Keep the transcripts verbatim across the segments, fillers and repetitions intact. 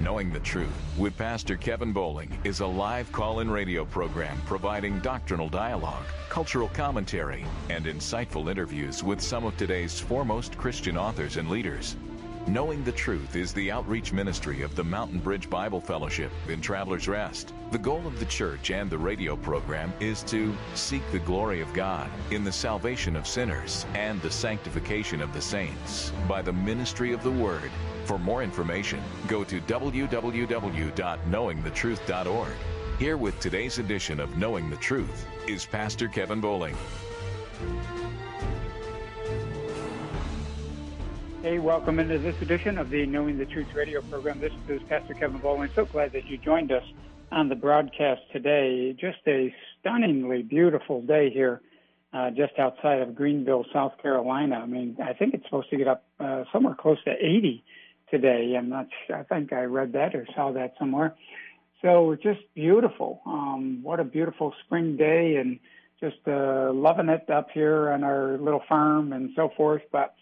Knowing the Truth with Pastor Kevin Bowling is a live call-in radio program providing doctrinal dialogue, cultural commentary, and insightful interviews with some of today's foremost Christian authors and leaders. Knowing the Truth is the outreach ministry of the Mountain Bridge Bible Fellowship in Travelers Rest. The goal of the church and the radio program is to seek the glory of God in the salvation of sinners and the sanctification of the saints by the ministry of the Word. For more information, go to w w w dot knowing the truth dot org. Here with today's edition of Knowing the Truth is Pastor Kevin Bowling. Hey, welcome into this edition of the Knowing the Truth radio program. This is Pastor Kevin Bowling. So glad that you joined us on the broadcast today. Just a stunningly beautiful day here uh, just outside of Greenville, South Carolina. I mean, I think it's supposed to get up uh, somewhere close to eighty today. I'm not sure. I think I read that or saw that somewhere. So just beautiful. Um, what a beautiful spring day, and just uh, loving it up here on our little farm and so forth. But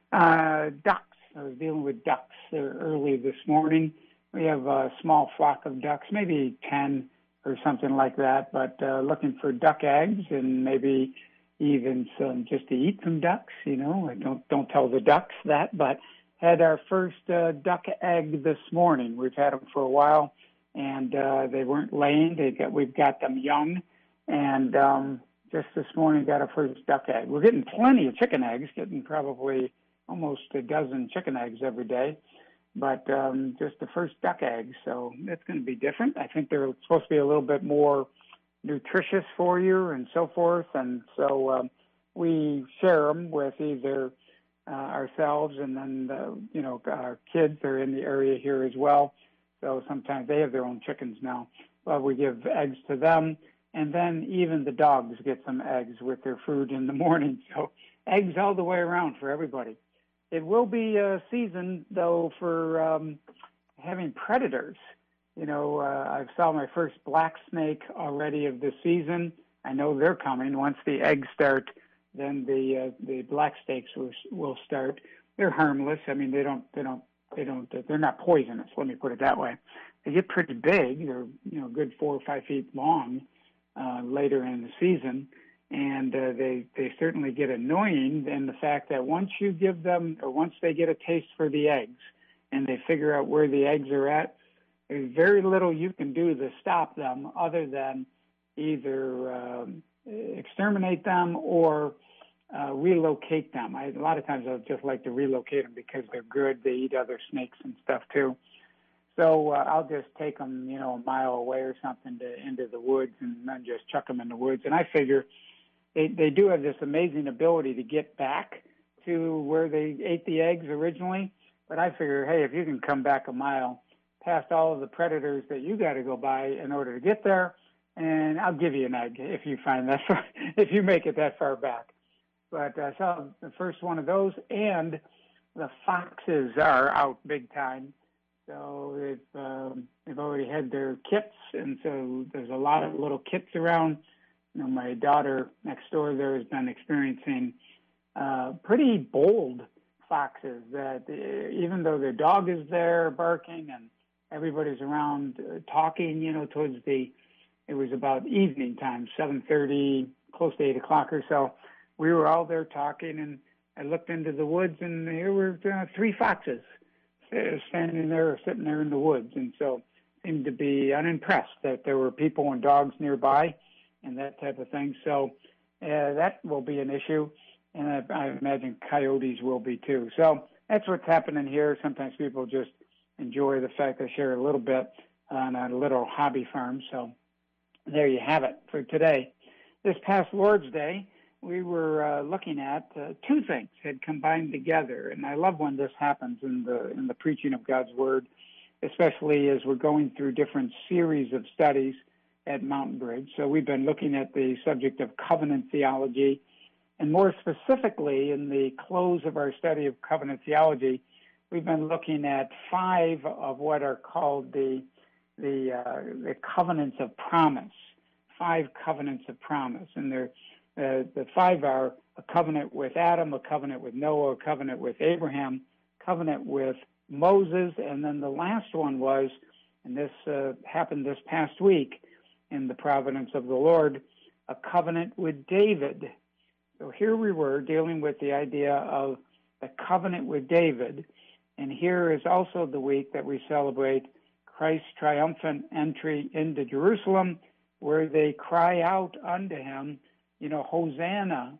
Uh, ducks. I was dealing with ducks uh, early this morning. We have a small flock of ducks, maybe ten or something like that, but uh, looking for duck eggs and maybe even some just to eat some ducks. You know, I don't don't tell the ducks that, but had our first uh, duck egg this morning. We've had them for a while, and uh, they weren't laying. They got we've got them young, and um, just this morning got our first duck egg. We're getting plenty of chicken eggs, getting probably almost a dozen chicken eggs every day, but um, just the first duck egg. So that's going to be different. I think they're supposed to be a little bit more nutritious for you and so forth. And so um, we share them with either uh, ourselves and then, the, you know, our kids are in the area here as well. So sometimes they have their own chickens now. But we give eggs to them. And then even the dogs get some eggs with their food in the morning. So eggs all the way around for everybody. It will be a season, though, for um, having predators. You know, uh, I saw my first black snake already of the season. I know they're coming. Once the eggs start, then the uh, the black snakes will, will start. They're harmless. I mean, they don't they don't they don't they're not poisonous. Let me put it that way. They get pretty big. They're you know good four or five feet long uh, later in the season. And uh, they, they certainly get annoying in the fact that once you give them, or once they get a taste for the eggs and they figure out where the eggs are at, there's very little you can do to stop them other than either um, exterminate them or uh, relocate them. I, a lot of times I would just like to relocate them because they're good. They eat other snakes and stuff too. So uh, I'll just take them, you know, a mile away or something to, into the woods and then just chuck them in the woods. And I figure They, they do have this amazing ability to get back to where they ate the eggs originally. But I figure, hey, if you can come back a mile past all of the predators that you got to go by in order to get there, and I'll give you an egg if you find that far, if you make it that far back. But I saw the first one of those, and the foxes are out big time. So they've, um, they've already had their kits, and so there's a lot of little kits around. You know, my daughter next door there has been experiencing uh, pretty bold foxes that uh, even though their dog is there barking and everybody's around uh, talking, you know, towards the, it was about evening time, seven thirty, close to eight o'clock or so. We were all there talking, and I looked into the woods, and there were uh, three foxes standing there or sitting there in the woods. And so seemed to be unimpressed that there were people and dogs nearby and that type of thing. So uh, that will be an issue, and I, I imagine coyotes will be too. So that's what's happening here. Sometimes people just enjoy the fact they share a little bit on a little hobby farm. So there you have it for today. This past Lord's Day, we were uh, looking at uh, two things had combined together, and I love when this happens in the in the preaching of God's Word, especially as we're going through different series of studies at Mountain Bridge. So we've been looking at the subject of covenant theology, and more specifically in the close of our study of covenant theology, we've been looking at five of what are called the the, uh, the covenants of promise, five covenants of promise. And they're, uh, the five are a covenant with Adam, a covenant with Noah, a covenant with Abraham, covenant with Moses, and then the last one was, and this uh, happened this past week in the providence of the Lord, a covenant with David. So here we were dealing with the idea of the covenant with David, and here is also the week that we celebrate Christ's triumphant entry into Jerusalem, where they cry out unto him, you know, Hosanna,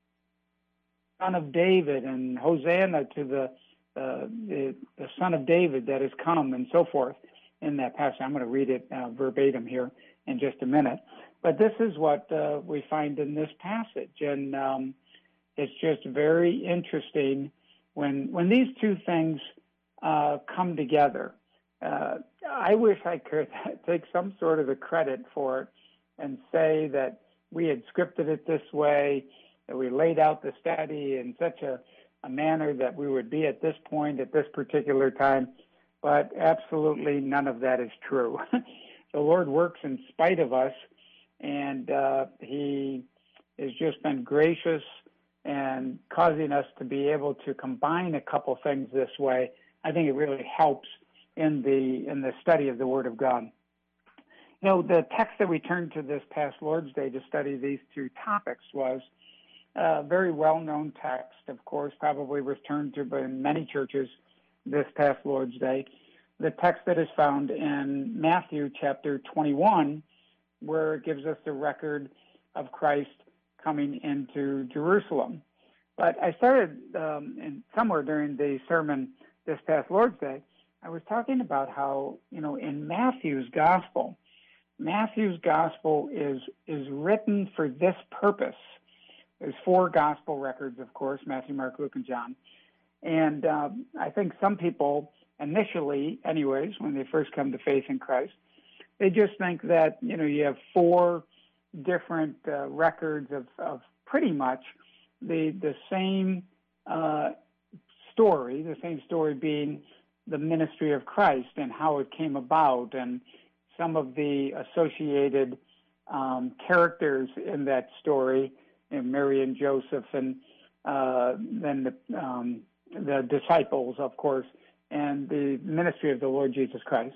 Son of David, and Hosanna to the, uh, the the Son of David that has come, and so forth in that passage. I'm going to read it uh, verbatim here in just a minute. But this is what uh, we find in this passage, and um, it's just very interesting when when these two things uh, come together. Uh, I wish I could take some sort of the credit for it and say that we had scripted it this way, that we laid out the study in such a, a manner that we would be at this point at this particular time, but absolutely none of that is true. The Lord works in spite of us, and uh, he has just been gracious and causing us to be able to combine a couple things this way. I think it really helps in the in the study of the Word of God. You know, the text that we turned to this past Lord's Day to study these two topics was a very well-known text, of course, probably was turned to by many churches this past Lord's Day. The text that is found in Matthew chapter twenty-one, where it gives us the record of Christ coming into Jerusalem. But I started um, in, somewhere during the sermon this past Lord's Day, I was talking about how, you know, in Matthew's gospel, Matthew's gospel is is written for this purpose. There's four gospel records, of course, Matthew, Mark, Luke, and John. And um, I think some people initially, anyways, when they first come to faith in Christ, they just think that, you know, you have four different uh, records of, of pretty much the the same uh, story, the same story being the ministry of Christ and how it came about, and some of the associated um, characters in that story, you know, Mary and Joseph, and uh, then the, um, the disciples, of course, and the ministry of the Lord Jesus Christ.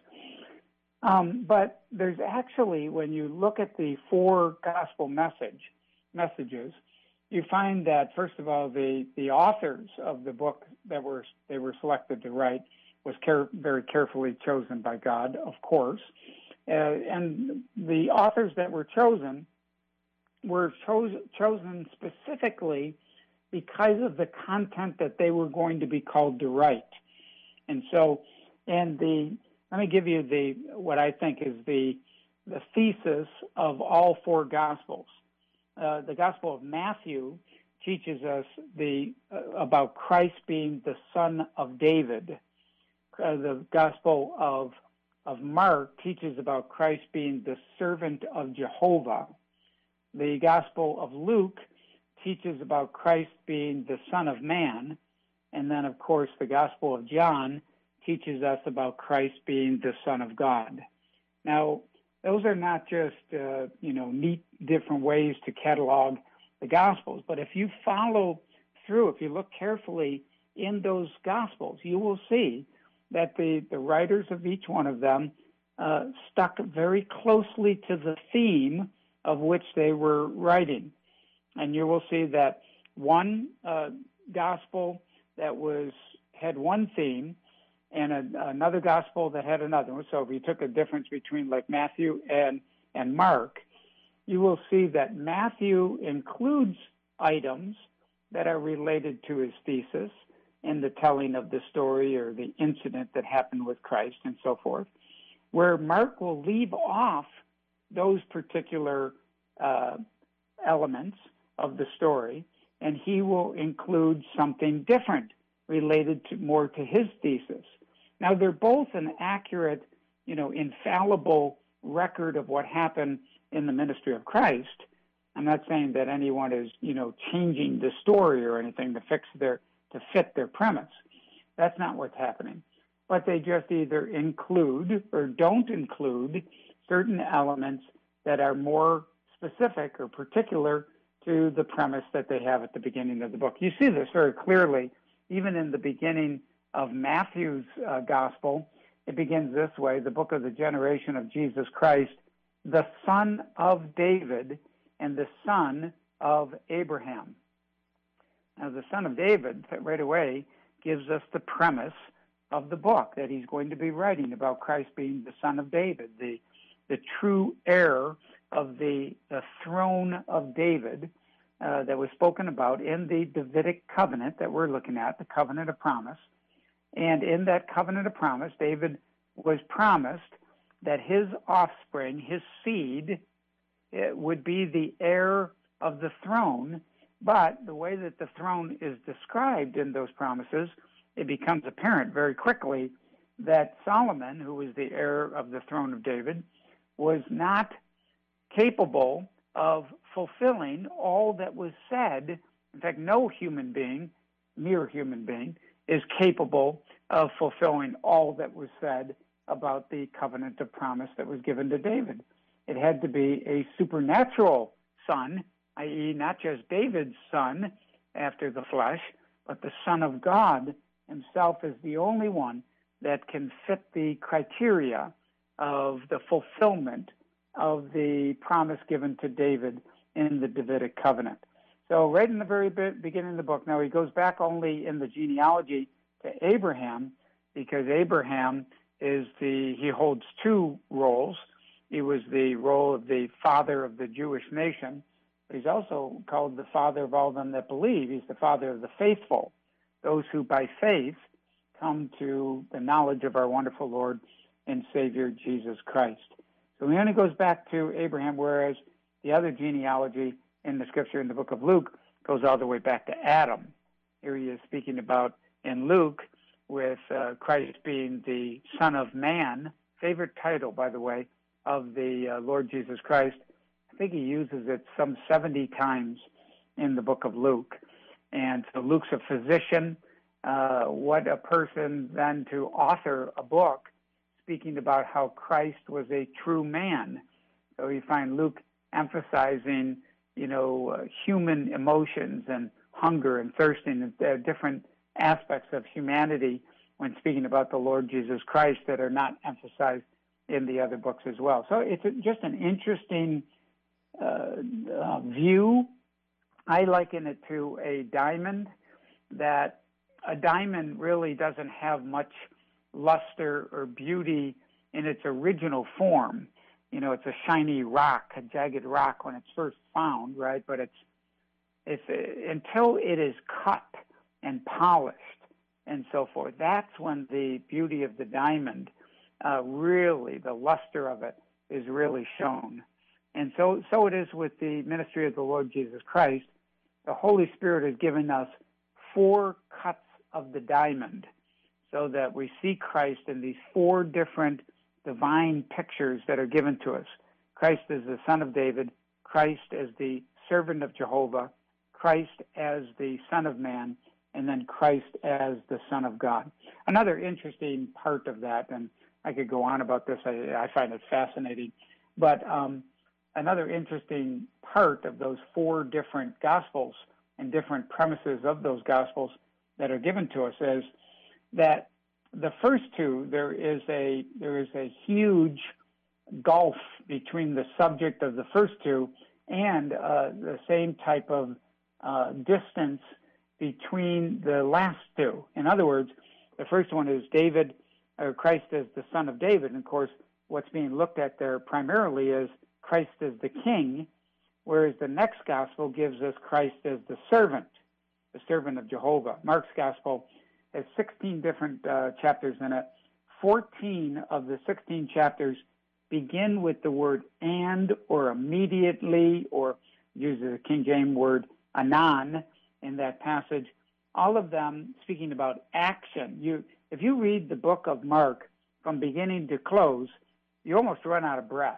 Um, but there's actually, when you look at the four gospel message messages, you find that, first of all, the, the authors of the book that were they were selected to write was care, very carefully chosen by God, of course. Uh, and the authors that were chosen were cho- chosen specifically because of the content that they were going to be called to write. And so, and the let me give you the what I think is the the thesis of all four Gospels. Uh, the Gospel of Matthew teaches us the uh, about Christ being the Son of David. Uh, the Gospel of of Mark teaches about Christ being the servant of Jehovah. The Gospel of Luke teaches about Christ being the Son of Man. And then, of course, the Gospel of John teaches us about Christ being the Son of God. Now, those are not just, uh, you know, neat different ways to catalog the Gospels, but if you follow through, if you look carefully in those Gospels, you will see that the, the writers of each one of them uh, stuck very closely to the theme of which they were writing. And you will see that one uh, Gospel that was had one theme and a, another Gospel that had another one. So if you took a difference between like Matthew and, and Mark, you will see that Matthew includes items that are related to his thesis in the telling of the story or the incident that happened with Christ and so forth, where Mark will leave off those particular uh, elements of the story, and he will include something different related to more to his thesis. Now, they're both an accurate, you know, infallible record of what happened in the ministry of Christ. I'm not saying that anyone is, you know, changing the story or anything to fix their to fit their premise. That's not what's happening. But they just either include or don't include certain elements that are more specific or particular to the premise that they have at the beginning of the book. You see this very clearly even in the beginning of Matthew's uh, gospel, it begins this way: the book of the generation of Jesus Christ, the son of David and the son of Abraham. Now, the son of David, right away, gives us the premise of the book, that he's going to be writing about Christ being the son of David, the the true heir of the, the throne of David uh, that was spoken about in the Davidic covenant that we're looking at, the covenant of promise. And in that covenant of promise, David was promised that his offspring, his seed, it would be the heir of the throne. But the way that the throne is described in those promises, it becomes apparent very quickly that Solomon, who was the heir of the throne of David, was not capable of fulfilling all that was said. In fact, no human being, mere human being, is capable of fulfilling all that was said about the covenant of promise that was given to David. It had to be a supernatural son, that is not just David's son after the flesh, but the Son of God himself is the only one that can fit the criteria of the fulfillment of the promise given to David in the Davidic covenant. So right in the very beginning of the book, now he goes back only in the genealogy to Abraham, because Abraham is the, he holds two roles. He was the role of the father of the Jewish nation, but he's also called the father of all them that believe. He's the father of the faithful, those who by faith come to the knowledge of our wonderful Lord and Savior Jesus Christ. So he only goes back to Abraham, whereas the other genealogy in the scripture in the book of Luke goes all the way back to Adam. Here he is speaking about in Luke with uh, Christ being the Son of Man, favorite title, by the way, of the uh, Lord Jesus Christ. I think he uses it some seventy times in the book of Luke. And so Luke's a physician. Uh, what a person then to author a book speaking about how Christ was a true man. So you find Luke emphasizing, you know, uh, human emotions and hunger and thirsting and uh, different aspects of humanity when speaking about the Lord Jesus Christ that are not emphasized in the other books as well. So it's just an interesting uh, uh, view. I liken it to a diamond, that a diamond really doesn't have much luster or beauty in its original form. You know, it's a shiny rock, a jagged rock when it's first found, right? But it's, it's uh, until it is cut and polished and so forth, that's when the beauty of the diamond, uh, really, the luster of it is really shown. And so, so it is with the ministry of the Lord Jesus Christ. The Holy Spirit has given us four cuts of the diamond so that we see Christ in these four different divine pictures that are given to us. Christ as the Son of David, Christ as the servant of Jehovah, Christ as the Son of Man, and then Christ as the Son of God. Another interesting part of that, and I could go on about this, I, I find it fascinating, but um, another interesting part of those four different Gospels and different premises of those Gospels that are given to us is that the first two, there is a there is a huge gulf between the subject of the first two and uh, the same type of uh, distance between the last two. In other words, the first one is David, or Christ as the Son of David. And of course, what's being looked at there primarily is Christ as the King, whereas the next gospel gives us Christ as the servant, the servant of Jehovah. Mark's gospel has sixteen different uh, chapters in it. fourteen of the sixteen chapters begin with the word and or immediately, or uses the King James word anon in that passage. All of them speaking about action. You, if you read the book of Mark from beginning to close, you almost run out of breath,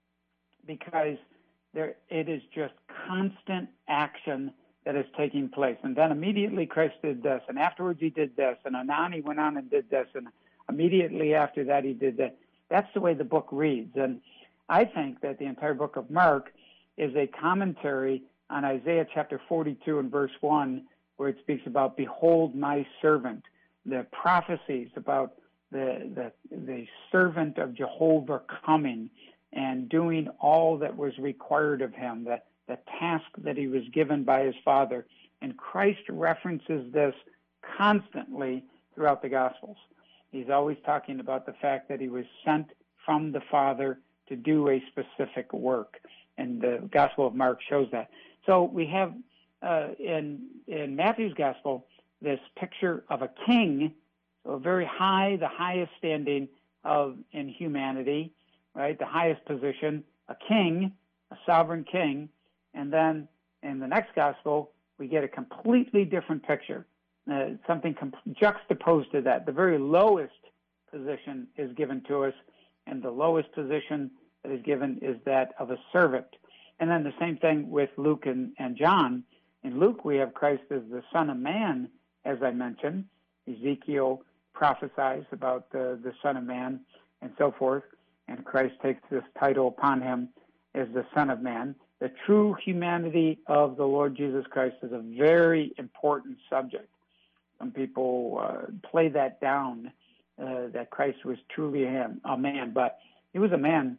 because there it is just constant action that is taking place. And then immediately Christ did this, and afterwards he did this, and anon he went on and did this, and immediately after that he did that. That's the way the book reads. And I think that the entire book of Mark is a commentary on Isaiah chapter forty-two and verse one, where it speaks about, behold my servant, the prophecies about the, the, the servant of Jehovah coming and doing all that was required of him, the, the task that he was given by his Father. And Christ references this constantly throughout the Gospels. He's always talking about the fact that he was sent from the Father to do a specific work. And the Gospel of Mark shows that. So we have uh, in, in Matthew's Gospel this picture of a king, so very high, the highest standing of in humanity, right? The highest position, a king, a sovereign king. And then in the next Gospel, we get a completely different picture, uh, something com- juxtaposed to that. The very lowest position is given to us, and the lowest position that is given is that of a servant. And then the same thing with Luke and, and John. In Luke, we have Christ as the Son of Man, as I mentioned. Ezekiel prophesies about the, the Son of Man and so forth, and Christ takes this title upon him as the Son of Man. The true humanity of the Lord Jesus Christ is a very important subject. Some people uh, play that down, uh, that Christ was truly him, a man, but he was a man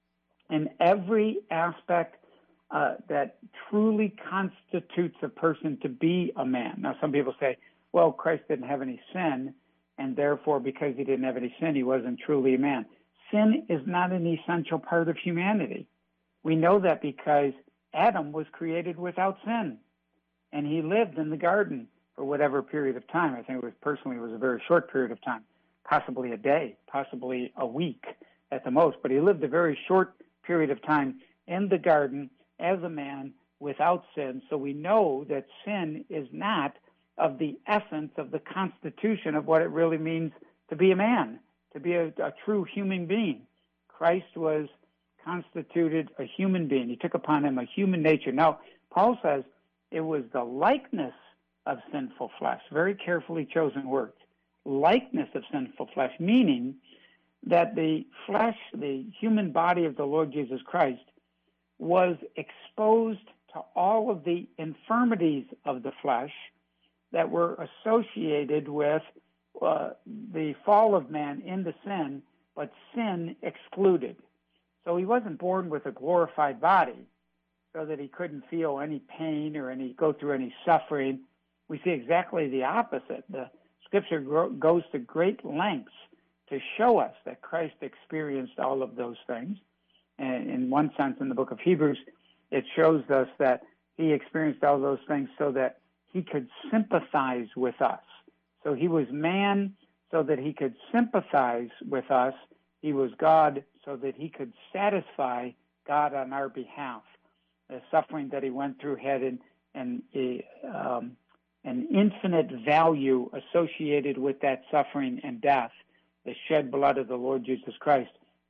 in every aspect uh, that truly constitutes a person to be a man. Now, some people say, well, Christ didn't have any sin, and therefore, because he didn't have any sin, he wasn't truly a man. Sin is not an essential part of humanity. We know that because Adam was created without sin, and he lived in the garden for whatever period of time. I think it was personally it was a very short period of time, possibly a day, possibly a week at the most, but he lived a very short period of time in the garden as a man without sin. So we know that sin is not of the essence of the constitution of what it really means to be a man, to be a, a true human being. Christ was constituted a human being. He took upon him a human nature. Now, Paul says it was the likeness of sinful flesh, very carefully chosen words, likeness of sinful flesh, meaning that the flesh, the human body of the Lord Jesus Christ, was exposed to all of the infirmities of the flesh that were associated with uh, the fall of man into sin, but sin excluded. So he wasn't born with a glorified body so that he couldn't feel any pain or any go through any suffering. We see exactly the opposite. The Scripture gro- goes to great lengths to show us that Christ experienced all of those things. And in one sense, in the book of Hebrews, it shows us that he experienced all those things so that he could sympathize with us. So he was man so that he could sympathize with us. He was God so that he could satisfy God on our behalf. The suffering that he went through had an, an, a, um, an infinite value associated with that suffering and death. The shed blood of the Lord Jesus Christ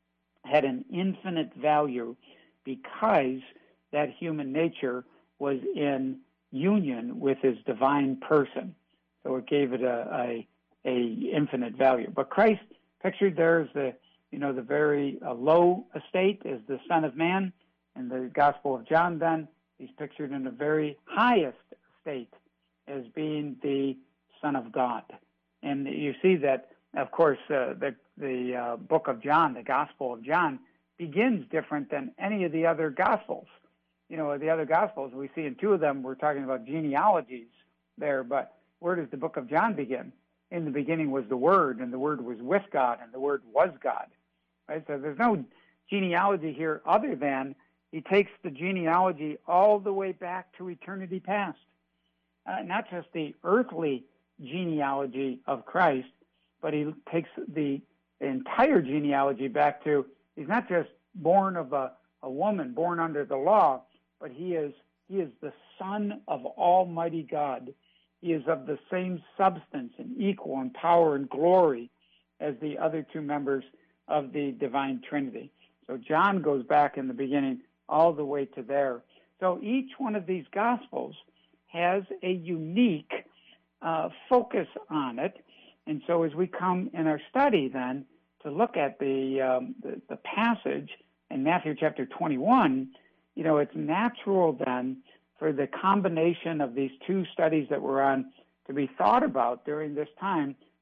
had an infinite value because that human nature was in union with his divine person. So it gave it a, a, a infinite value. But Christ, pictured there as the, you know, the very uh, low estate as the Son of Man. In the Gospel of John, then, he's pictured in the very highest state as being the Son of God. And you see that, of course, uh, the, the uh, book of John, the Gospel of John, begins different than any of the other Gospels. You know, the other Gospels, we see in two of them, we're talking about genealogies there, but where does the book of John begin? In the beginning was the Word, and the Word was with God, and the Word was God. Right? So there's no genealogy here other than he takes the genealogy all the way back to eternity past. Uh, not just the earthly genealogy of Christ, but he takes the entire genealogy back to, he's not just born of a, a woman, born under the law, but he is he is the Son of Almighty God. He is of the same substance and equal in power and glory as the other two members of the divine Trinity. So John goes back in the beginning all the way to there. So each one of these Gospels has a unique uh, focus on it. And so as we come in our study then to look at the, um, the, the passage in Matthew chapter twenty-one, you know, it's natural then for the combination of these two studies that we're on to be thought about during this time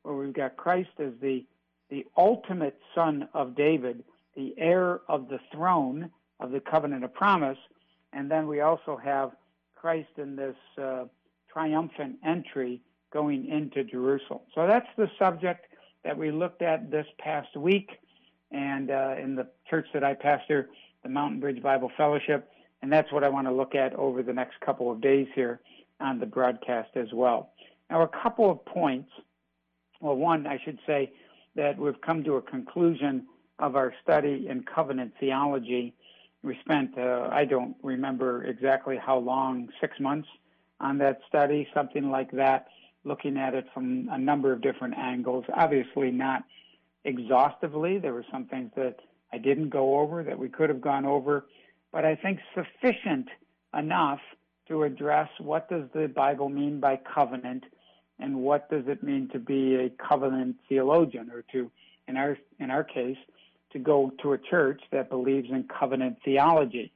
where we've got Christ as the, the ultimate son of David, the heir of the throne of the covenant of promise, and then we also have Christ in this uh, triumphant entry going into Jerusalem. So that's the subject that we looked at this past week, and uh, in the church that I pastor, the Mountain Bridge Bible Fellowship, and that's what I want to look at over the next couple of days here on the broadcast as well. Now, a couple of points. Well, one, I should say that we've come to a conclusion of our study in covenant theology. We spent, uh, I don't remember exactly how long, six months on that study, something like that, looking at it from a number of different angles. Obviously not exhaustively. There were some things that I didn't go over that we could have gone over, but I think sufficient enough to address what does the Bible mean by covenant and what does it mean to be a covenant theologian, or to, in our in our case, to go to a church that believes in covenant theology.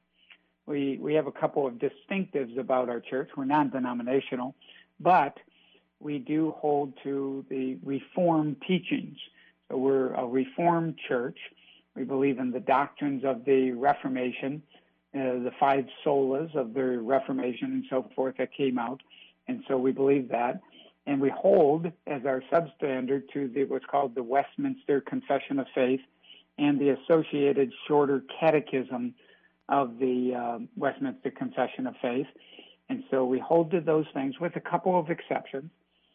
We we have a couple of distinctives about our church. We're non-denominational, but we do hold to the Reformed teachings. So we're a Reformed church. We believe in the doctrines of the Reformation, uh, the five solas of the Reformation and so forth that came out. And so we believe that. And we hold as our substandard to the, what's called the Westminster Confession of Faith and the associated shorter catechism of the uh, Westminster Confession of Faith. And so we hold to those things with a couple of exceptions.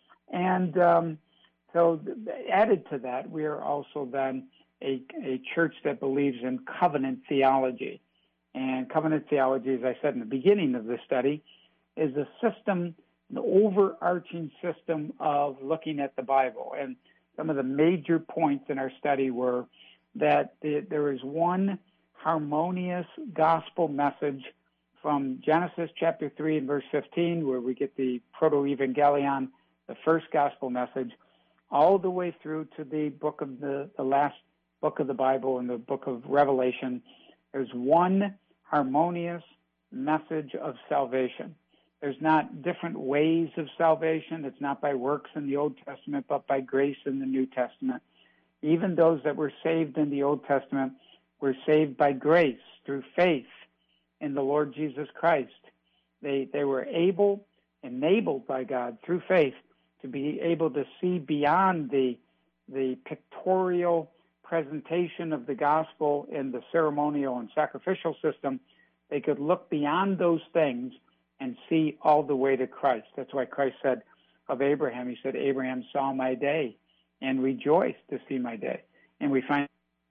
And um, so added to that, we are also then a, a church that believes in covenant theology. And covenant theology, as I said in the beginning of the study, is a system, an overarching system of looking at the Bible. And some of the major points in our study were that there is one harmonious gospel message from Genesis chapter three and verse fifteen, where we get the proto-evangelion, the first gospel message, all the way through to the book of the, the last book of the Bible and the book of Revelation. There's one harmonious message of salvation. There's not different ways of salvation. It's not by works in the Old Testament, but by grace in the New Testament. Even those that were saved in the Old Testament were saved by grace through faith in the Lord Jesus Christ. They they were able, enabled by God through faith, to be able to see beyond the the pictorial presentation of the gospel in the ceremonial and sacrificial system. They could look beyond those things and see all the way to Christ. That's why Christ said of Abraham, he said, Abraham saw my day and rejoiced to see my day. And we find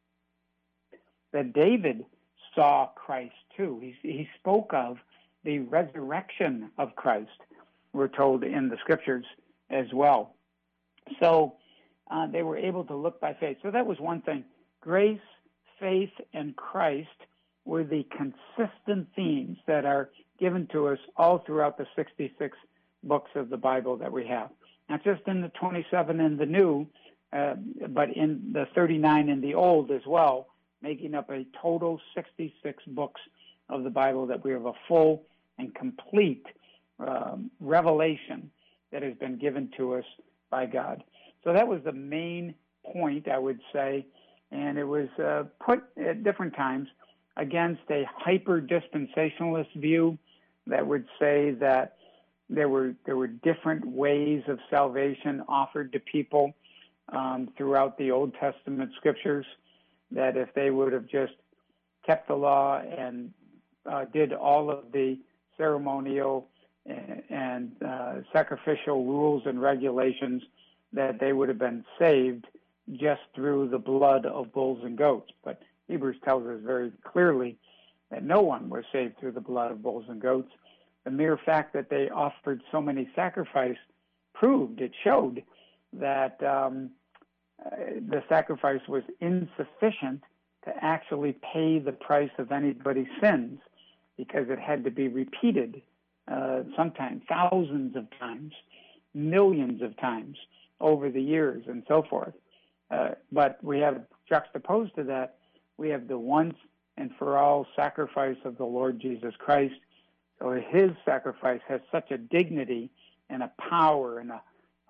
that David saw Christ too. He, he spoke of the resurrection of Christ, we're told in the scriptures as well. So uh, they were able to look by faith. So that was one thing. Grace, faith, and Christ were the consistent themes that are given to us all throughout the sixty-six books of the Bible that we have. Not just in the twenty-seven in the New, uh, but in the thirty-nine in the Old as well, making up a total sixty-six books of the Bible that we have a full and complete um, revelation that has been given to us by God. So that was the main point, I would say, and it was uh, put at different times against a hyper-dispensationalist view that would say that there were there were different ways of salvation offered to people um, throughout the Old Testament scriptures, that if they would have just kept the law and uh, did all of the ceremonial and, and uh, sacrificial rules and regulations, that they would have been saved just through the blood of bulls and goats. But Hebrews tells us very clearly that no one was saved through the blood of bulls and goats. The mere fact that they offered so many sacrifices proved, it showed that um, uh, the sacrifice was insufficient to actually pay the price of anybody's sins, because it had to be repeated uh, sometimes, thousands of times, millions of times over the years and so forth. Uh, but we have juxtaposed to that, we have the once and for all sacrifice of the Lord Jesus Christ. So his sacrifice has such a dignity and a power and a,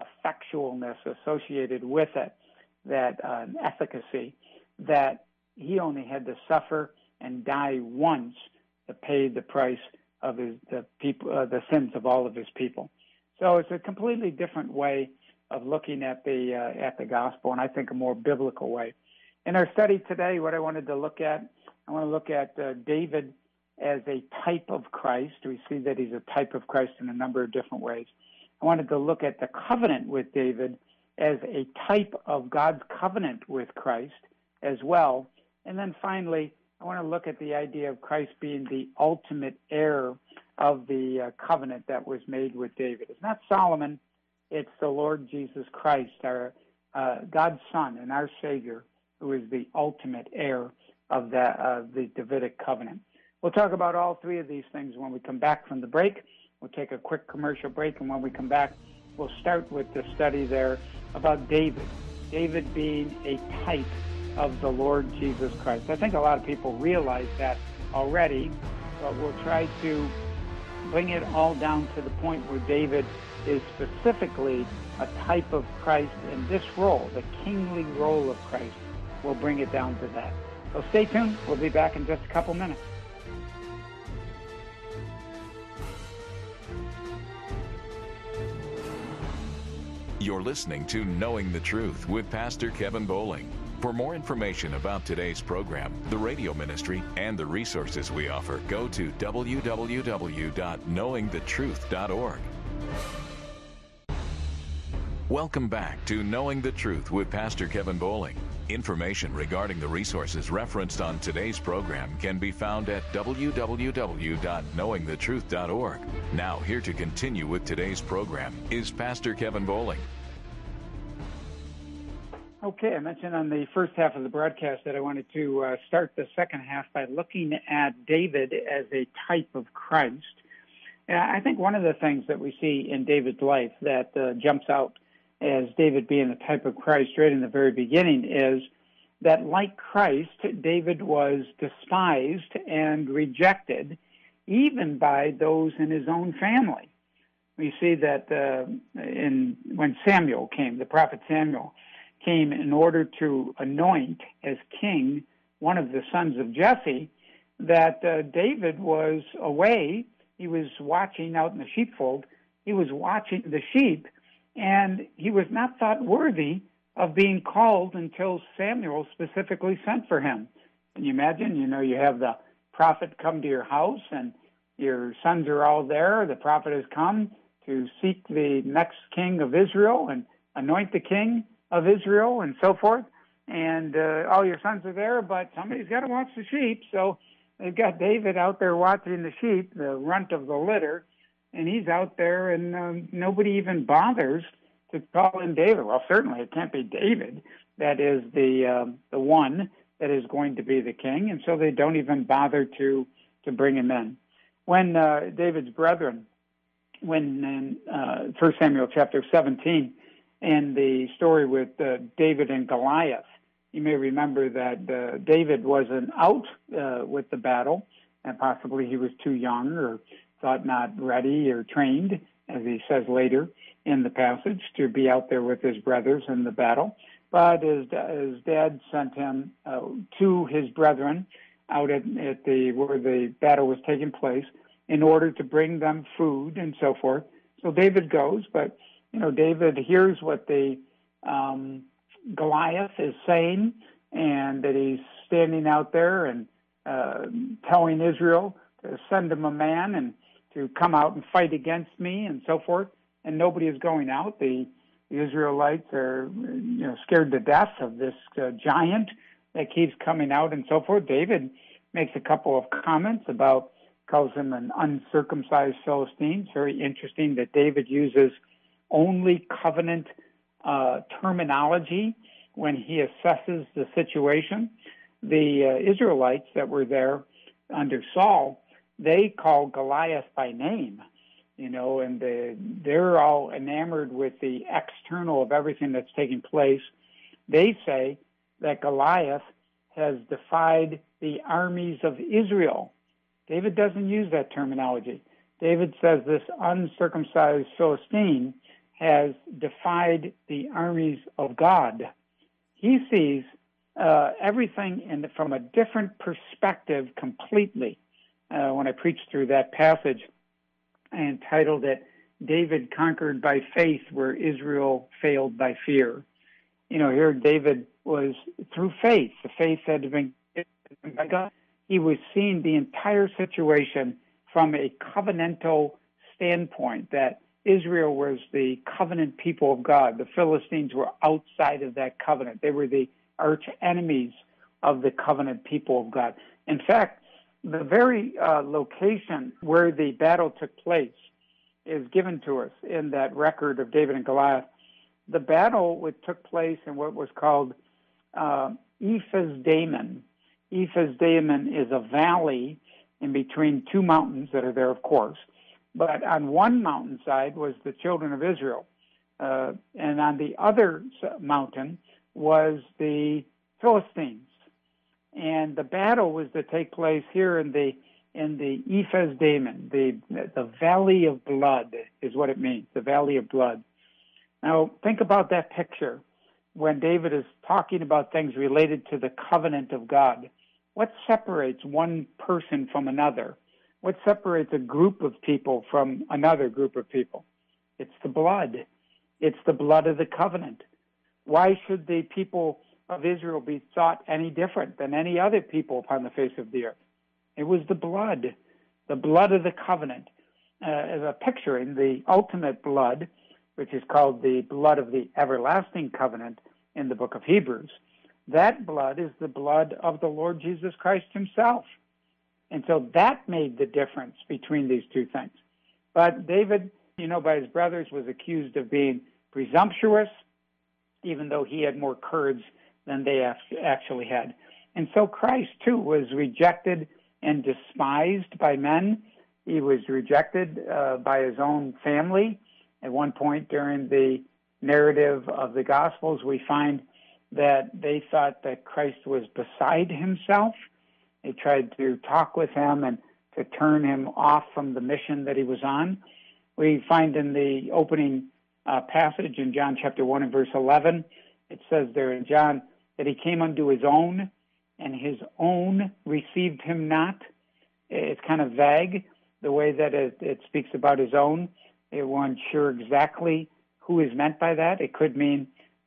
effectualness associated with it, that uh, efficacy, that he only had to suffer and die once to pay the price of his, the people, uh, the sins of all of his people. So it's a completely different way of looking at the uh, at the gospel, and I think a more biblical way. In our study today, what I wanted to look at, I want to look at uh, David as a type of Christ. We see that he's a type of Christ in a number of different ways. I wanted to look at the covenant with David as a type of God's covenant with Christ as well. And then finally, I want to look at the idea of Christ being the ultimate heir of the uh, covenant that was made with David. It's not Solomon, it's the Lord Jesus Christ, our uh, God's Son and our Savior, who is the ultimate heir of that, uh, the Davidic covenant. We'll talk about all three of these things when we come back from the break. We'll take a quick commercial break, and when we come back, we'll start with the study there about David, David being a type of the Lord Jesus Christ. I think a lot of people realize that already, but we'll try to bring it all down to the point where David is specifically a type of Christ in this role, the kingly role of Christ. We'll bring it down to that. So stay tuned. We'll be back in just a couple minutes. You're listening to Knowing the Truth with Pastor Kevin Bowling. For more information about today's program, the radio ministry, and the resources we offer, go to w w w dot knowing the truth dot org. Welcome back to Knowing the Truth with Pastor Kevin Bowling. Information regarding the resources referenced on today's program can be found at w w w dot knowing the truth dot org. Now, here to continue with today's program is Pastor Kevin Bowling. Okay, I mentioned on the first half of the broadcast that I wanted to uh, start the second half by looking at David as a type of Christ. And I think one of the things that we see in David's life that uh, jumps out as David being a type of Christ right in the very beginning is that, like Christ, David was despised and rejected even by those in his own family. We see that uh, in when Samuel came, the prophet Samuel came in order to anoint as king one of the sons of Jesse, that uh, David was away. He was watching out in the sheepfold. He was watching the sheep, and he was not thought worthy of being called until Samuel specifically sent for him. Can you imagine? You know, you have the prophet come to your house, and your sons are all there. The prophet has come to seek the next king of Israel and anoint the king of Israel and so forth. And uh, all your sons are there, but somebody's got to watch the sheep. So they've got David out there watching the sheep, the runt of the litter, and he's out there, and um, nobody even bothers to call him David. Well, certainly it can't be David that is the uh, the one that is going to be the king, and so they don't even bother to to bring him in. When uh, David's brethren, when in uh, First Samuel chapter seventeen, and the story with uh, David and Goliath, you may remember that uh, David wasn't out uh, with the battle, and possibly he was too young or thought not ready or trained, as he says later in the passage, to be out there with his brothers in the battle. But his, his dad sent him uh, to his brethren out at, at the where the battle was taking place in order to bring them food and so forth. So David goes, but you know, David hears what the um, Goliath is saying, and that he's standing out there and uh, telling Israel to send him a man and to come out and fight against me and so forth. And nobody is going out. The, the Israelites are, you know, scared to death of this uh, giant that keeps coming out and so forth. David makes a couple of comments about, calls him an uncircumcised Philistine. It's very interesting that David uses only covenant uh, terminology when he assesses the situation. The uh, Israelites that were there under Saul, they call Goliath by name, you know, and the, they're all enamored with the external of everything that's taking place. They say that Goliath has defied the armies of Israel. David doesn't use that terminology. David says this uncircumcised Philistine has defied the armies of God. He sees uh, everything in the, from a different perspective completely. Uh, when I preached through that passage, I entitled it, David Conquered by Faith, where Israel Failed by Fear. You know, here David was through faith. The faith had been given by God. He was seeing the entire situation from a covenantal standpoint, that Israel was the covenant people of God. The Philistines were outside of that covenant. They were the arch enemies of the covenant people of God. In fact, the very uh, location where the battle took place is given to us in that record of David and Goliath. The battle which took place in what was called uh, Ephes-Dammim. Ephes-Dammim is a valley in between two mountains that are there, of course. But on one mountainside was the children of Israel, uh, and on the other mountain was the Philistines. And the battle was to take place here in the in the Ephes-Dammim, the the Valley of Blood is what it means, the Valley of Blood. Now, think about that picture when David is talking about things related to the covenant of God. What separates one person from another? What separates a group of people from another group of people? It's the blood. It's the blood of the covenant. Why should the people of Israel be thought any different than any other people upon the face of the earth? It was the blood, the blood of the covenant, uh, as a picturing the ultimate blood, which is called the blood of the everlasting covenant in the book of Hebrews. That blood is the blood of the Lord Jesus Christ himself. And so that made the difference between these two things. But David, you know, by his brothers was accused of being presumptuous, even though he had more courage than they actually had. And so Christ, too, was rejected and despised by men. He was rejected uh, by his own family. At one point during the narrative of the Gospels, we find that they thought that Christ was beside himself. They tried to talk with him and to turn him off from the mission that he was on. We find in the opening uh, passage in John chapter one and verse eleven, it says there in John that he came unto his own, and his own received him not. It's kind of vague, the way that it, it speaks about his own. It wasn't sure exactly who is meant by that. It could mean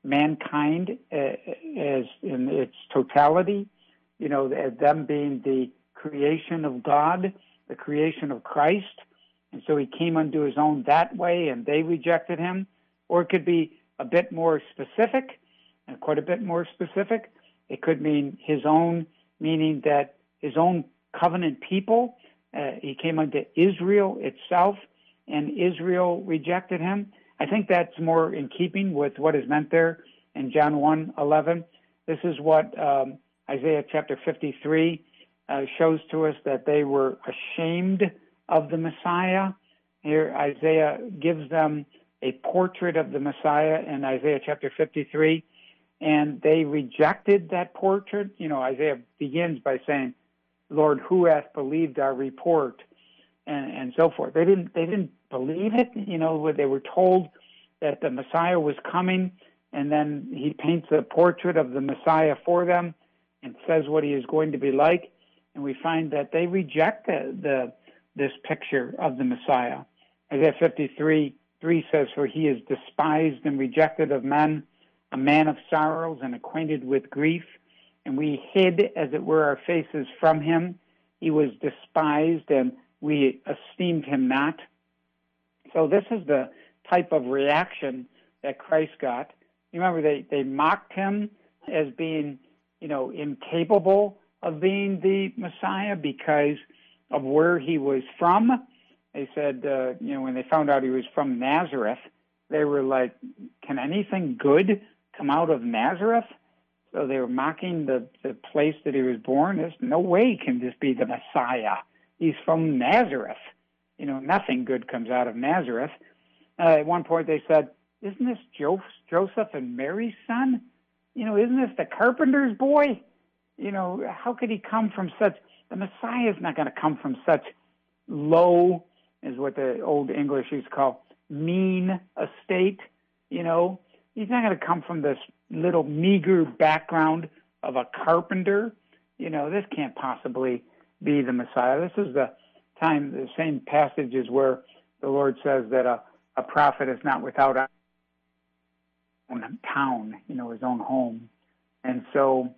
mankind uh, as in its totality, you know, them being the creation of God, the creation of Christ. And so he came unto his own that way, and they rejected him. Or it could be a bit more specific, and quite a bit more specific. It could mean his own, meaning that his own covenant people, uh, he came unto Israel itself, and Israel rejected him. I think that's more in keeping with what is meant there in John one eleven. This is what um, Isaiah chapter fifty-three uh, shows to us, that they were ashamed of the Messiah. Here Isaiah gives them a portrait of the Messiah in Isaiah chapter fifty-three, and they rejected that portrait. You know, Isaiah begins by saying, Lord, who hath believed our report? And, and so forth. They didn't they didn't believe it. You know, they were told that the Messiah was coming, and then he paints a portrait of the Messiah for them and says what he is going to be like. And we find that they reject the, the this picture of the Messiah. Isaiah fifty-three three says, for he is despised and rejected of men, a man of sorrows and acquainted with grief. And we hid, as it were, our faces from him. He was despised, and we esteemed him not. So this is the type of reaction that Christ got. You remember, they, they mocked him as being, you know, incapable of being the Messiah because of where he was from. They said, uh, you know, when they found out he was from Nazareth, they were like, can anything good come out of Nazareth? So they were mocking the, the place that he was born. There's no way he can just be the Messiah. He's from Nazareth. You know, nothing good comes out of Nazareth. Uh, at one point they said, isn't this jo- Joseph and Mary's son? You know, isn't this the carpenter's boy? You know, how could he come from such, the Messiah is not going to come from such low, is what the old English used to call, mean estate, you know. He's not going to come from this little meager background of a carpenter. You know, this can't possibly be the Messiah. This is the time, the same passages where the Lord says that a, a prophet is not without a own town, you know, his own home. And so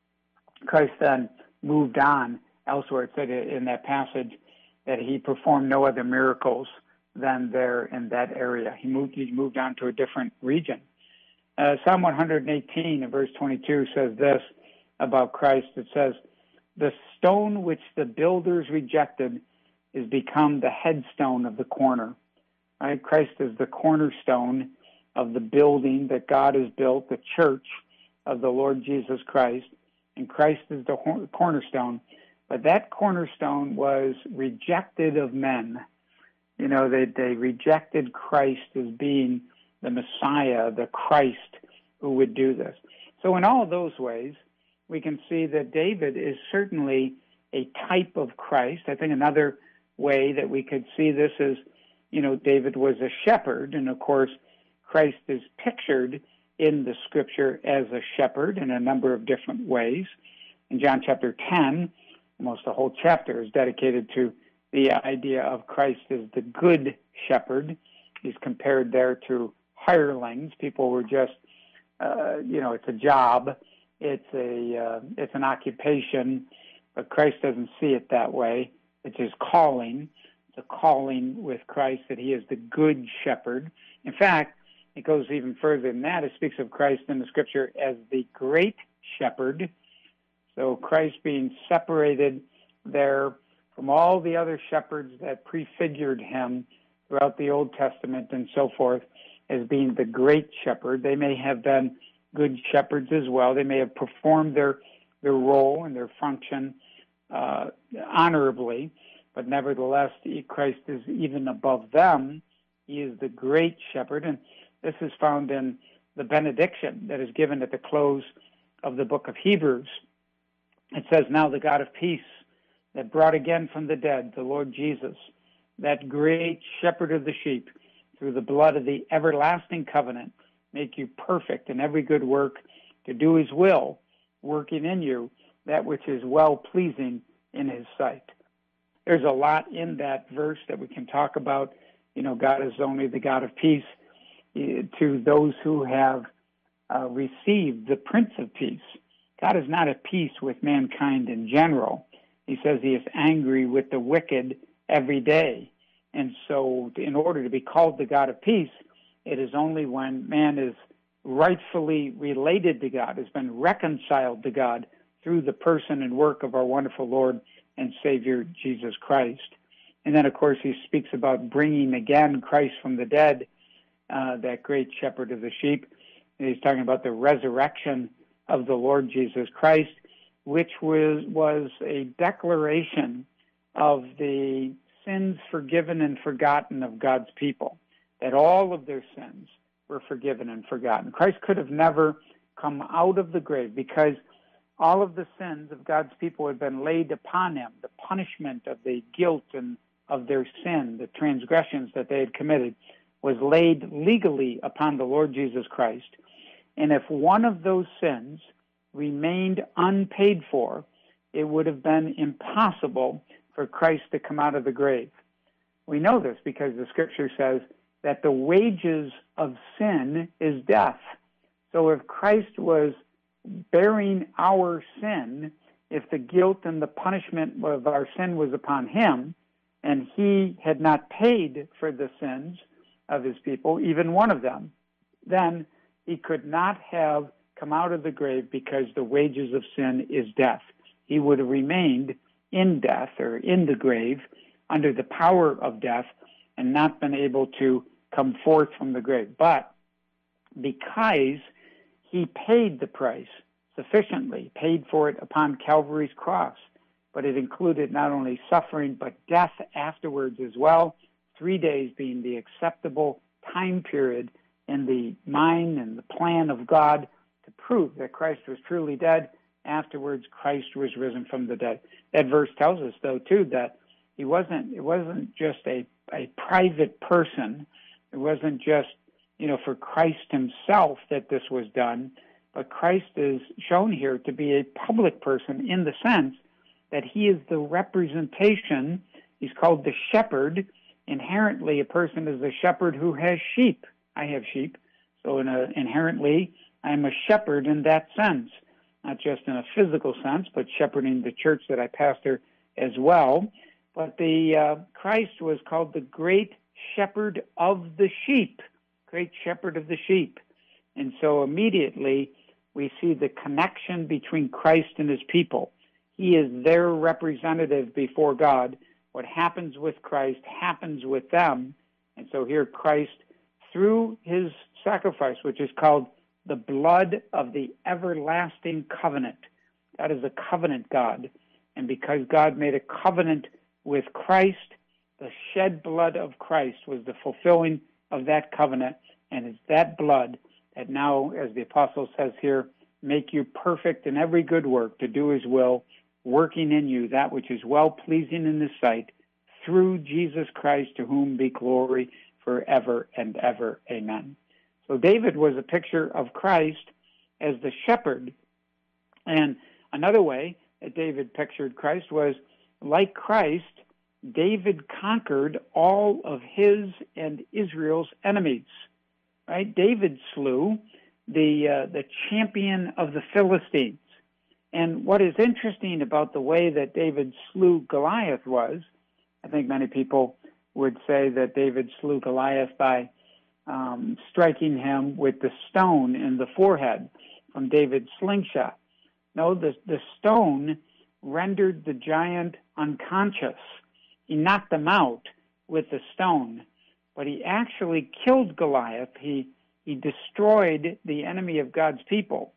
Christ then moved on. Elsewhere it said in that passage that he performed no other miracles than there in that area. He moved, he moved on to a different region. Uh, Psalm one eighteen in verse twenty-two says this about Christ. It says, the stone which the builders rejected is become the headstone of the corner. Right? Christ is the cornerstone of the building that God has built, the church of the Lord Jesus Christ. And Christ is the cornerstone. But that cornerstone was rejected of men. You know, they, they rejected Christ as being the Messiah, the Christ who would do this. So in all of those ways, we can see that David is certainly a type of Christ. I think another way that we could see this is, you know, David was a shepherd, and of course, Christ is pictured in the scripture as a shepherd in a number of different ways. In John chapter ten, almost the whole chapter is dedicated to the idea of Christ as the good shepherd. He's compared there to hirelings. People were just, uh, you know, it's a job, it's a, uh, it's an occupation, but Christ doesn't see it that way. It's his calling. It's a calling with Christ that he is the good shepherd. In fact, it goes even further than that. It speaks of Christ in the scripture as the great shepherd. So Christ being separated there from all the other shepherds that prefigured him throughout the Old Testament and so forth as being the great shepherd. They may have been good shepherds as well. They may have performed their, their role and their function uh, honorably, but nevertheless, Christ is even above them. He is the great shepherd, and this is found in the benediction that is given at the close of the book of Hebrews. It says, now the God of peace that brought again from the dead the Lord Jesus, that great shepherd of the sheep, through the blood of the everlasting covenant, make you perfect in every good work to do his will, working in you that which is well-pleasing in his sight. There's a lot in that verse that we can talk about. You know, God is only the God of peace to those who have uh, received the Prince of Peace. God is not at peace with mankind in general. He says he is angry with the wicked every day. And so in order to be called the God of peace, it is only when man is rightfully related to God, has been reconciled to God through the person and work of our wonderful Lord and Savior, Jesus Christ. And then, of course, he speaks about bringing again Christ from the dead, uh, that great shepherd of the sheep. And he's talking about the resurrection of the Lord Jesus Christ, which was, was a declaration of the sins forgiven and forgotten of God's people, that all of their sins were forgiven and forgotten. Christ could have never come out of the grave because all of the sins of God's people had been laid upon him. The punishment of the guilt and of their sin, the transgressions that they had committed, was laid legally upon the Lord Jesus Christ. And if one of those sins remained unpaid for, it would have been impossible for Christ to come out of the grave. We know this because the scripture says that the wages of sin is death. So if Christ was bearing our sin, if the guilt and the punishment of our sin was upon him, and he had not paid for the sins of his people, even one of them, then he could not have come out of the grave because the wages of sin is death. He would have remained in death or in the grave under the power of death and not been able to come forth from the grave. But because he paid the price sufficiently, paid for it upon Calvary's cross, but it included not only suffering but death afterwards as well, three days being the acceptable time period in the mind and the plan of God to prove that Christ was truly dead. Afterwards, Christ was risen from the dead. That verse tells us, though, too, that he wasn't. It wasn't just a, a private person It wasn't just, you know, for Christ himself that this was done, but Christ is shown here to be a public person in the sense that he is the representation. He's called the shepherd. Inherently, a person is a shepherd who has sheep. I have sheep. So in a, inherently, I'm a shepherd in that sense, not just in a physical sense, but shepherding the church that I pastor as well. But the uh, Christ was called the great shepherd of the sheep, great shepherd of the sheep. And so immediately we see the connection between Christ and his people. He is their representative before God. What happens with Christ happens with them. And so here Christ, through his sacrifice, which is called the blood of the everlasting covenant. God is a covenant God. And because God made a covenant with Christ, the shed blood of Christ was the fulfilling of that covenant. And it's that blood that now, as the apostle says here, make you perfect in every good work to do his will, working in you that which is well-pleasing in his sight, through Jesus Christ, to whom be glory forever and ever. Amen. So David was a picture of Christ as the shepherd. And another way that David pictured Christ was, like Christ, David conquered all of his and Israel's enemies. Right? David slew the uh, the champion of the Philistines. And what is interesting about the way that David slew Goliath was, I think many people would say that David slew Goliath by um, striking him with the stone in the forehead from David's slingshot. No, the, the stone rendered the giant unconscious. He knocked him out with the stone, but he actually killed Goliath. He, he destroyed the enemy of God's people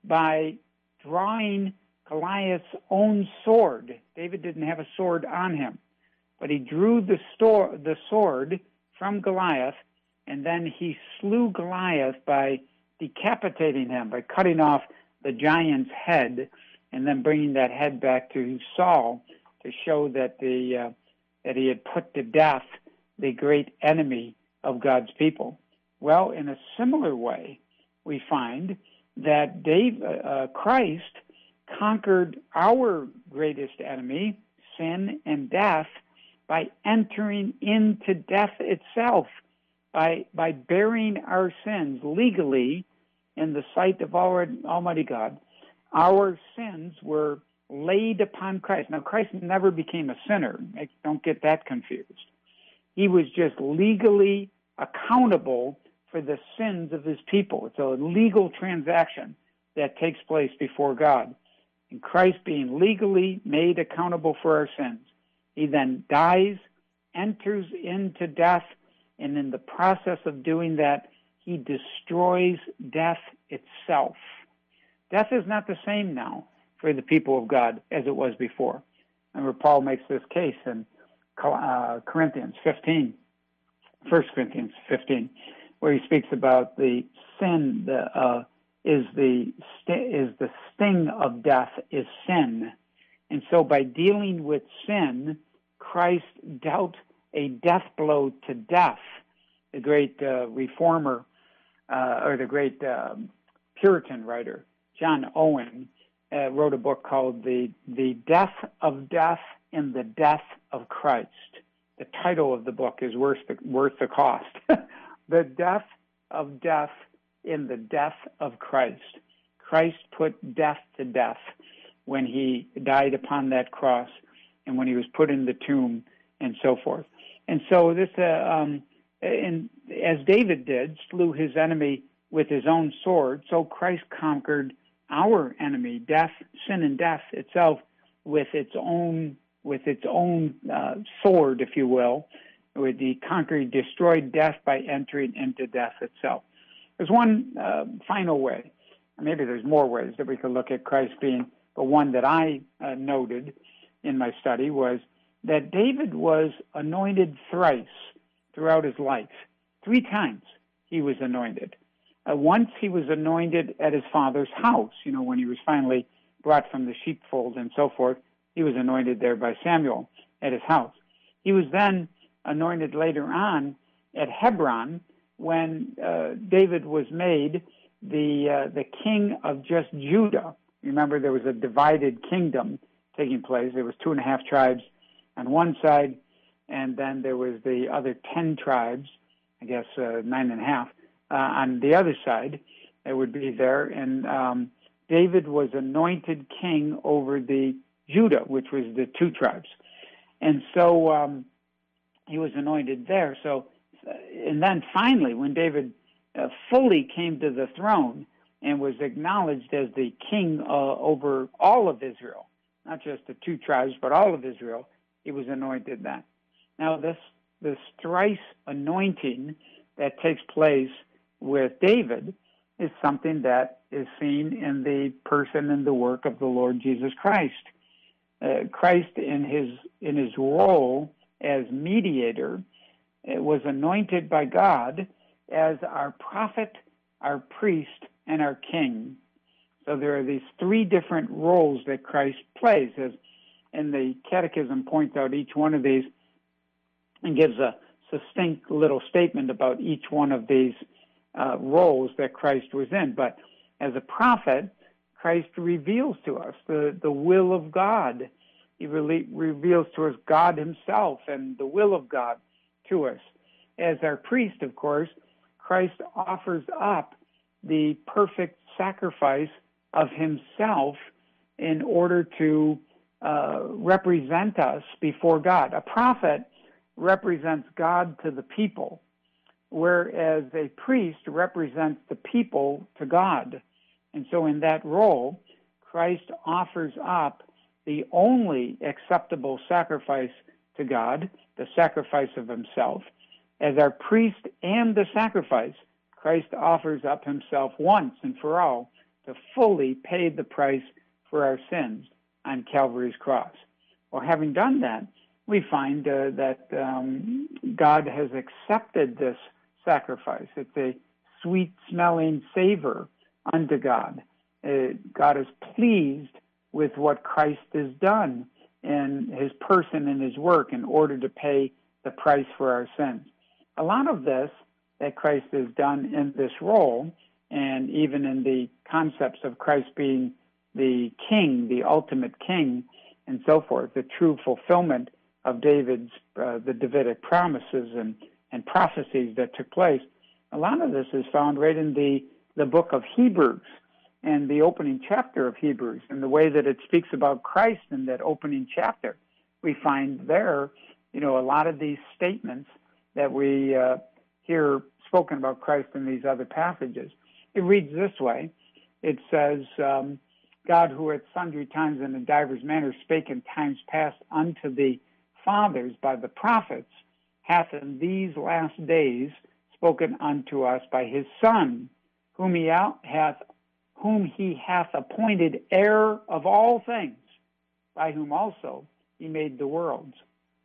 by drawing Goliath's own sword. David didn't have a sword on him, but he drew the, store, the sword from Goliath, and then he slew Goliath by decapitating him, by cutting off the giant's head, and then bringing that head back to Saul to show that the uh, that he had put to death the great enemy of God's people. Well, in a similar way, we find that Dave, uh, Christ conquered our greatest enemy, sin and death, by entering into death itself, by by bearing our sins legally in the sight of our Almighty God. Our sins were laid upon Christ. Now, Christ never became a sinner. Don't get that confused. He was just legally accountable for the sins of his people. It's a legal transaction that takes place before God. And Christ being legally made accountable for our sins, he then dies, enters into death, and in the process of doing that, he destroys death itself. Death is not the same now for the people of God as it was before. Remember, Paul makes this case in uh, Corinthians fifteen, First Corinthians fifteen, where he speaks about the sin the, uh, is the st- is the sting of death is sin, and so by dealing with sin, Christ dealt a death blow to death. The great uh, reformer uh, or the great uh, Puritan writer John Owen uh, wrote a book called the the Death of Death in the Death of Christ. The title of the book is worth the, worth the cost. The Death of Death in the Death of Christ. Christ put death to death when he died upon that cross and when he was put in the tomb and so forth. And so this, uh, um, in, as David did, slew his enemy with his own sword, so Christ conquered our enemy, death, sin and death itself, with its own with its own uh, sword, if you will. With the conquered, destroyed death by entering into death itself. There's one uh, final way, maybe there's more ways that we could look at Christ being, but one that I uh, noted in my study was that David was anointed thrice throughout his life. Three times he was anointed. Uh, once he was anointed at his father's house, you know, when he was finally brought from the sheepfold and so forth, he was anointed there by Samuel at his house. He was then anointed later on at Hebron when uh, David was made the uh, the king of just Judah. Remember, there was a divided kingdom taking place. There was two and a half tribes on one side, and then there was the other ten tribes, I guess uh, nine and a half, uh, on the other side that would be there. And um, David was anointed king over the Judah, which was the two tribes. And so um, he was anointed there. So, and then finally, when David uh, fully came to the throne and was acknowledged as the king uh, over all of Israel, not just the two tribes, but all of Israel, he was anointed then. Now, this this thrice anointing that takes place with David is something that is seen in the person and the work of the Lord Jesus Christ. Uh, Christ, in his in his role as mediator, uh, was anointed by God as our prophet, our priest, and our king. So there are these three different roles that Christ plays, as and the Catechism points out each one of these and gives a succinct little statement about each one of these uh, roles that Christ was in. But as a prophet, Christ reveals to us the, the will of God. He really reveals to us God himself and the will of God to us. As our priest, of course, Christ offers up the perfect sacrifice of himself in order to uh, represent us before God. A prophet represents God to the people, whereas a priest represents the people to God. And so in that role, Christ offers up the only acceptable sacrifice to God, the sacrifice of himself. As our priest and the sacrifice, Christ offers up himself once and for all to fully pay the price for our sins on Calvary's cross. Well, having done that, we find uh, that um, God has accepted this sacrifice. It's a sweet-smelling savor unto God. Uh, God is pleased with what Christ has done in his person and his work in order to pay the price for our sins. A lot of this that Christ has done in this role, and even in the concepts of Christ being the king, the ultimate king, and so forth, the true fulfillment of David's, uh, the Davidic promises and, and prophecies that took place, a lot of this is found right in the, the book of Hebrews and the opening chapter of Hebrews, and the way that it speaks about Christ in that opening chapter. We find there, you know, a lot of these statements that we uh, hear spoken about Christ in these other passages. It reads this way. It says, um, God, who at sundry times and in divers manners spake in times past unto the fathers by the prophets, hath in these last days spoken unto us by his Son, whom he out hath, whom he hath appointed heir of all things, by whom also he made the worlds,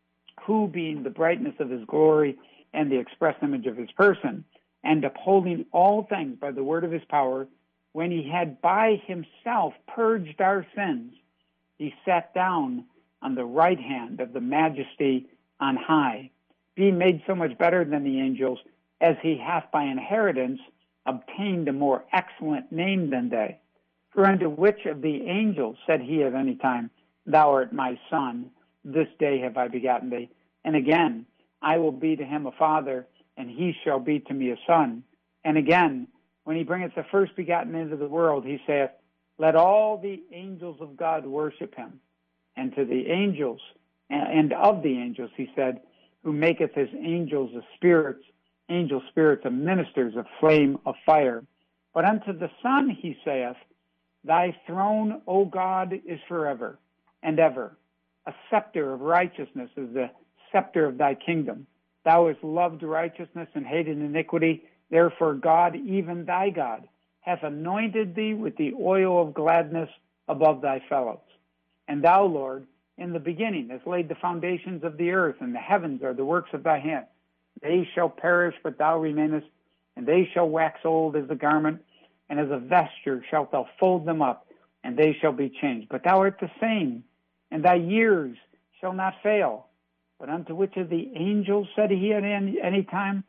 who being the brightness of his glory and the express image of his person, and upholding all things by the word of his power, when he had by himself purged our sins, he sat down on the right hand of the majesty on high, being made so much better than the angels, as he hath by inheritance obtained a more excellent name than they. For unto which of the angels said he at any time, Thou art my son, this day have I begotten thee? And again, I will be to him a father, and he shall be to me a son. And again, when he bringeth the first begotten into the world, he saith, Let all the angels of God worship him. And to the angels, and of the angels, he said, who maketh his angels a spirits, angel spirits, a ministers of flame of fire. But unto the Son he saith, Thy throne, O God, is forever and ever. A scepter of righteousness is the scepter of thy kingdom. Thou hast loved righteousness and hated iniquity. Therefore God, even thy God, hath anointed thee with the oil of gladness above thy fellows. And thou, Lord, in the beginning hast laid the foundations of the earth, and the heavens are the works of thy hand. They shall perish, but thou remainest, and they shall wax old as a garment, and as a vesture shalt thou fold them up, and they shall be changed. But thou art the same, and thy years shall not fail. But unto which of the angels said he at any, any time,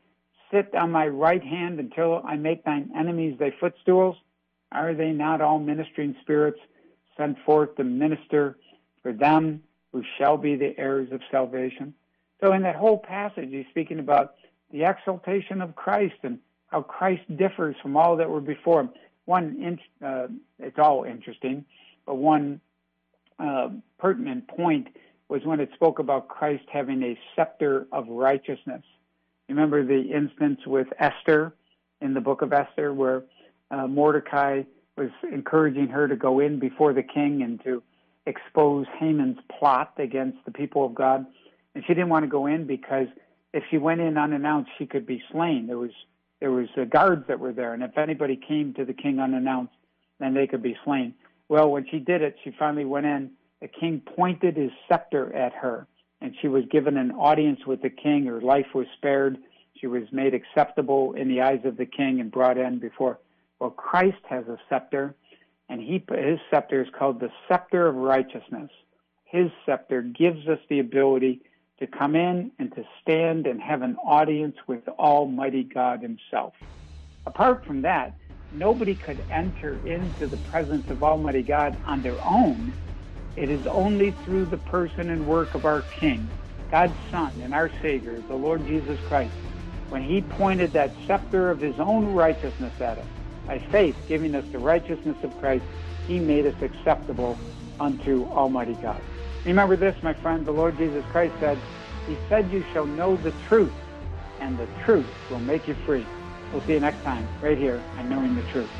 sit on my right hand until I make thine enemies thy footstools? Are they not all ministering spirits sent forth to minister for them who shall be the heirs of salvation? So in that whole passage, he's speaking about the exaltation of Christ and how Christ differs from all that were before him. One, uh, it's all interesting, but one uh, pertinent point was when it spoke about Christ having a scepter of righteousness. Remember the instance with Esther in the book of Esther where uh, Mordecai was encouraging her to go in before the king and to expose Haman's plot against the people of God. And she didn't want to go in because if she went in unannounced, she could be slain. There was there was uh, guards that were there, and if anybody came to the king unannounced, then they could be slain. Well, when she did it, she finally went in. The king pointed his scepter at her, and she was given an audience with the king. Her life was spared. She was made acceptable in the eyes of the king and brought in before. Well, Christ has a scepter, and he his scepter is called the scepter of righteousness. His scepter gives us the ability to come in and to stand and have an audience with Almighty God himself. Apart from that, nobody could enter into the presence of Almighty God on their own. It is only through the person and work of our King, God's Son and our Savior, the Lord Jesus Christ, when he pointed that scepter of his own righteousness at us. By faith, giving us the righteousness of Christ, he made us acceptable unto Almighty God. Remember this, my friend, the Lord Jesus Christ said, he said you shall know the truth, and the truth will make you free. We'll see you next time, right here on Knowing the Truth.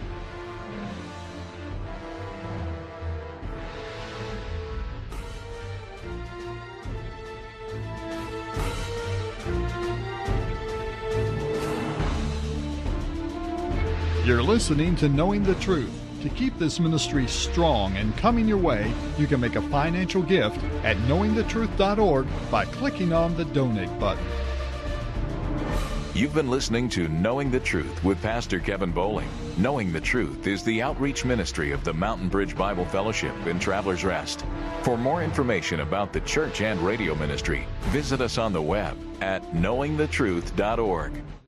You're listening to Knowing the Truth. To keep this ministry strong and coming your way, you can make a financial gift at knowing the truth dot org by clicking on the donate button. You've been listening to Knowing the Truth with Pastor Kevin Bowling. Knowing the Truth is the outreach ministry of the Mountain Bridge Bible Fellowship in Travelers Rest. For more information about the church and radio ministry, visit us on the web at knowing the truth dot org.